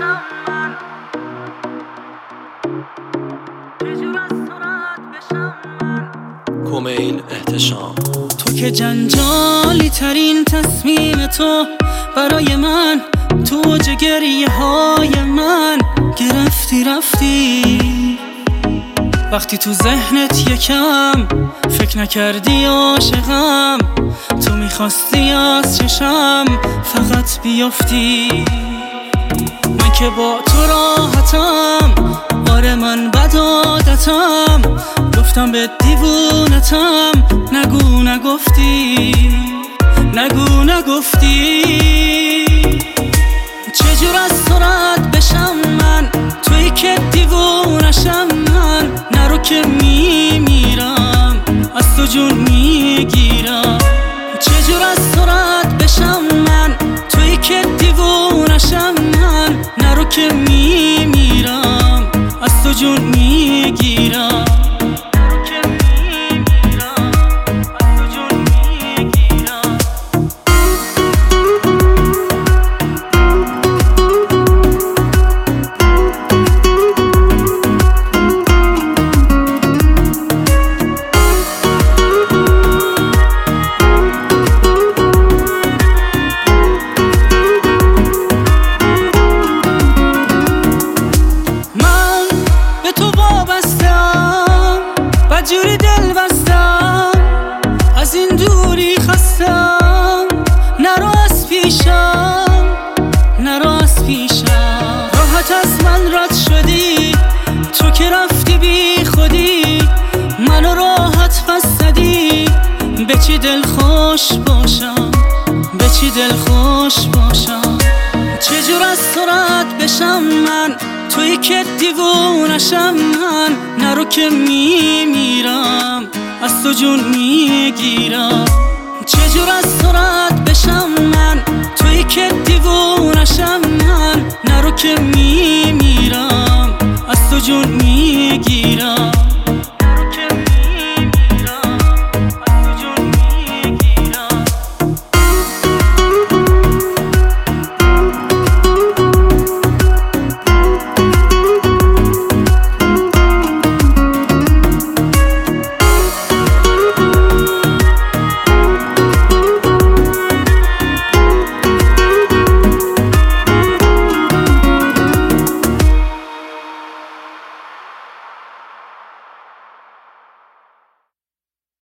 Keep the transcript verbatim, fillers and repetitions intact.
بشم من، چجور از تو رد بشم من. کومیل احتشام. تو که جنجالی ترین تصمیم تو برای من، تو اوج گریه های من گرفتی رفتی. وقتی تو ذهنت یکم فکر نکردی عاشقم، تو میخواستی از چشم فقط بیافتی. من که با تو راحتم، آره من بد عادتم، گفتم به دیوونتم، نگو نگفتی، نگو نگفتی. چجور از تو رد بشم من، تویی که دیوونشم من، نرو که میمیرم از تو جون میگیرم. چجور از تو رد بشم من، تویی که دیوونشم من، نرو که میمیرم از تو جون میگیرم. جوری دل بستم، از این دوری خستم، نرو از پیشم، نرو از پیشم. راحت از من رد شدی، تو که رفتی بی خودی، منو راحت فستدی. به چی دل خوش باشم، به چی دل خوش باشم. چجور از تو رد بشم من، تویی که دیوونشم من، نرو که میمیرم از تو جون میگیرم. چجور از تو رد بشم من، تویی که دیوونشم من، نرو که میمیرم از تو جون میگیرم.